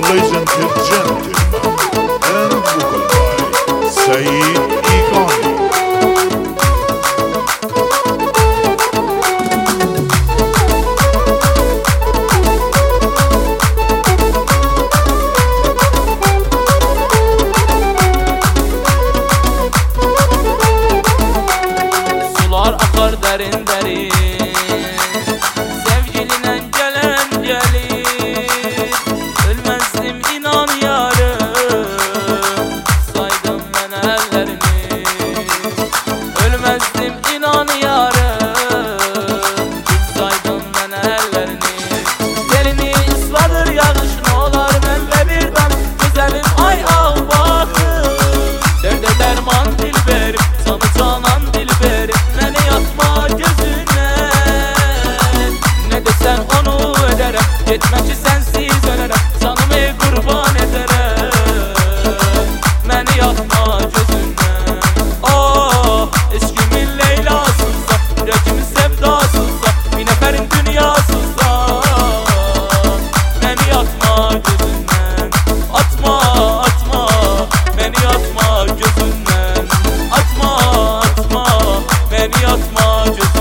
Ladies and gentlemen, and vocal by Saeed Igani. Sular akar derin derin, sevgiliyle gelen gelir. Ölmezdim inan yarım, saydım ben ellerini. Ölmezdim inan yarım, saydım ben ellerini. Gelini ısladır yağış olar benle bir tane. Güzelim ay al bakın, derde derman dilberim, sana canan dilberim. Beni yatma gözüne, ne desen onu ederim. Gitmekçi sensiz ölerim, canımı kurban ederim. Beni yatma gözüne. Oh, eşkimin Leyla'sınsa, yüreğimin sevdasınsa, bir neferin dünyasınsa. Beni yatma gözünden, atma atma, beni yatma gözünden. Atma atma, beni yatma gözünden.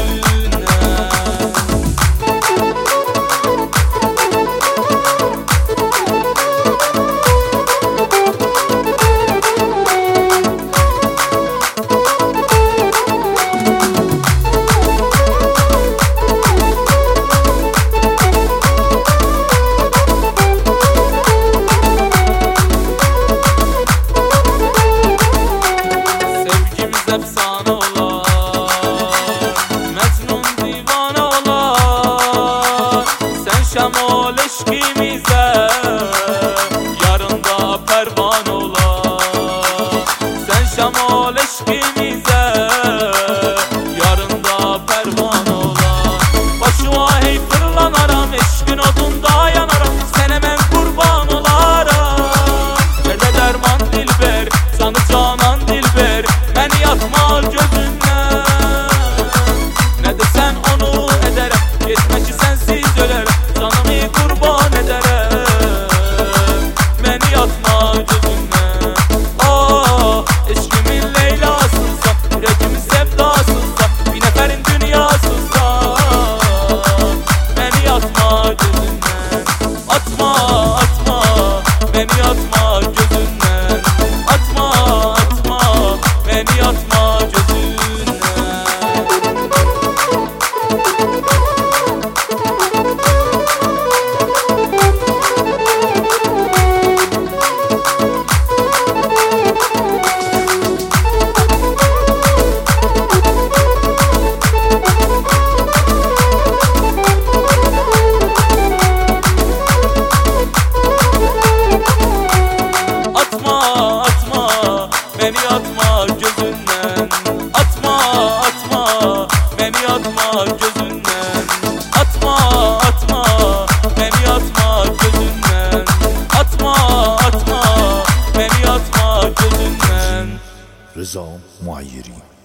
Sevgimiz efsane olar, Mecnun divane olar. Sen şemol eşkimize, yarında pervane olar. Sen şemol eşkimize, yarında pervane olar. Başıma hey fırlanaram, eşkin odunda yanaram. Sen hemen kurban olaram. Derde derman dilber, canı canan dilber. Beni yatma gözünden, ne desen onu ederim. Gitmekçi sensiz ölerim, canımı kurban ederim. Beni yatma gözünden. Oh, eşkimin Leyla'sınsa, yüreğimin sevdasınsa, bir neferin dünyasınsa. Beni yatma gözünden, atma atma, beni yatma gözünden. Atma atma, beni yatma gözünden. Atma atma, beni yatma gözünden. Atma atma, beni yatma gözünden. Atma atma, beni yatma gözünden. Atma atma, beni yatma gözünden. Rıza Muayyeri.